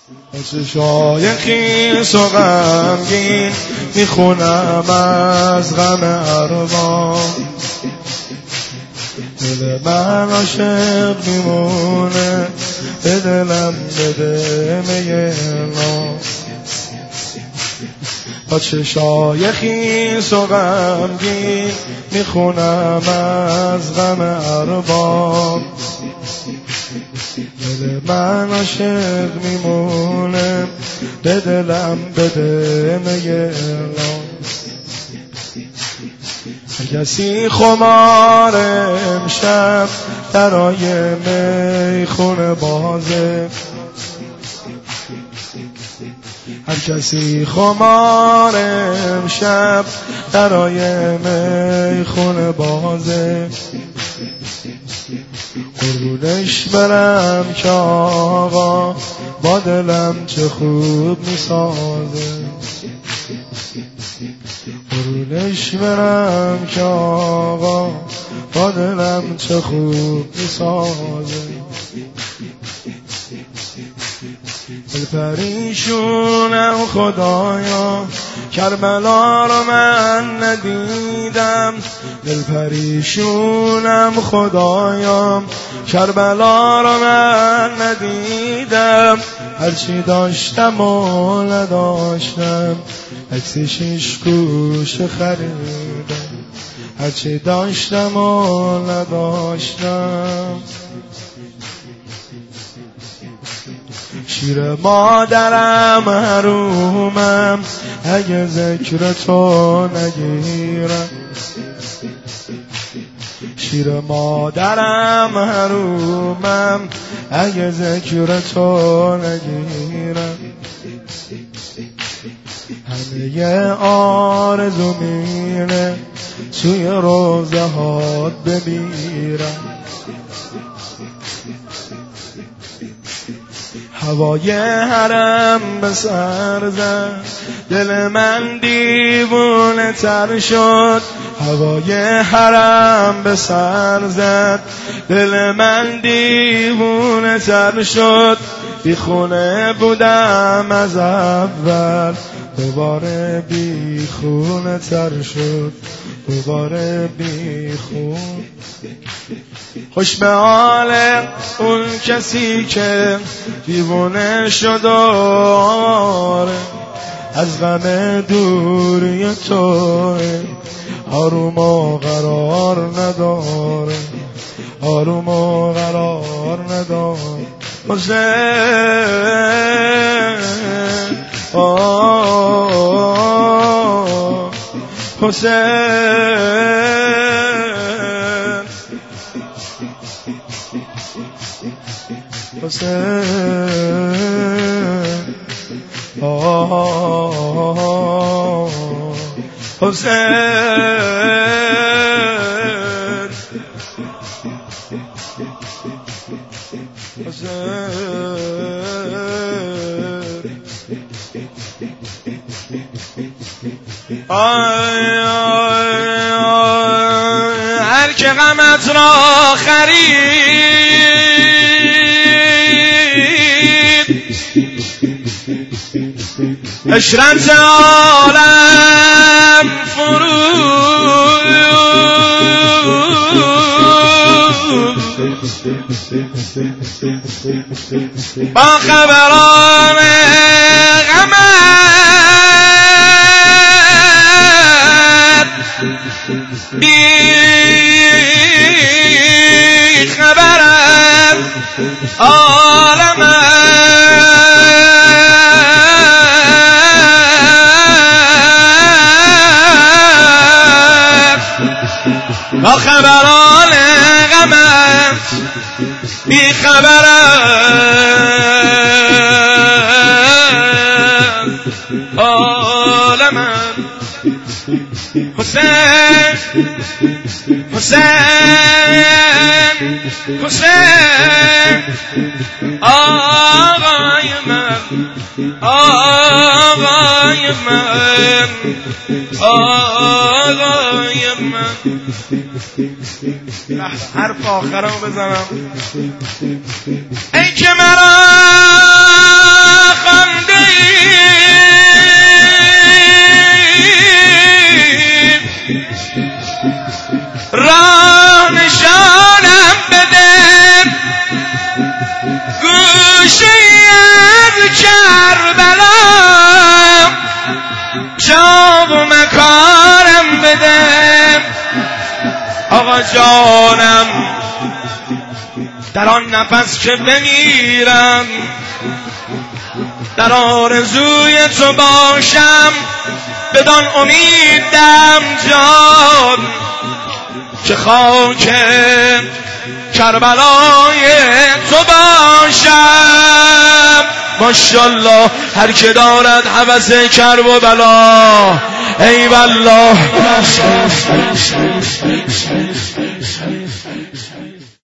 چشای خیس و غمگین میخونم از غم ارباب، دل من عاشق میمونه به دلم بده مینا. با چشای خیس و غمگین میخونم از غم ارباب، دل من عاشق میمونه به دلم بده مینا. هر کسی خمار امشب درای میخونه بازه، هر کسی خمار امشب درای میخونه بازه. قربونش برم که آقا با دلم چه خوب میسازه، قربونش برم که آقا با دلم چه خوب میسازه. دل پریشونم خدایا کربلا رو من ندیدم، دل پریشونم خدایا کربلا رو من ندیدم. هرچی داشتم و نداشتم عکس 6 گوشه خریدم، هرچی داشتم و نداشتم. شیر مادرم حرومم اگه ذکر تو نگیرم، شیر مادرم حرومم اگه ذکر تو نگیرم. همه آرزو میره توی روزه هات بمیرم. هوای حرم به سر زد دل من دیوونه تر شد، هوای حرم به سر زد دل من دیوونه تر شد. بی خونه بودم از اول دوباره بی خونه تر شد، دوباره بی خون. خوش به حال اون کسی که دیوونه شد آره از غم دوری تو، آروم و قرار نداره، آروم و قرار نداره. حسین حسین حسین هر که غمت را خرید اشرت عالم فرود با خبران غمت بی خبرم عالمت با خبران غمت بی خبرم عالمت. حسین حسین حسین آقای من، آقای من، آقای من. حرف آخرمو بزنم. ای که مرا از کربلا جا و مکارم بده آقا جانم در آن نفس که بمیرم در آرزوی تو باشم بدان امیدم جان که خاک کربلای تو باشم. ماشاءالله هر که دارد هوس کرب و بلا ای والله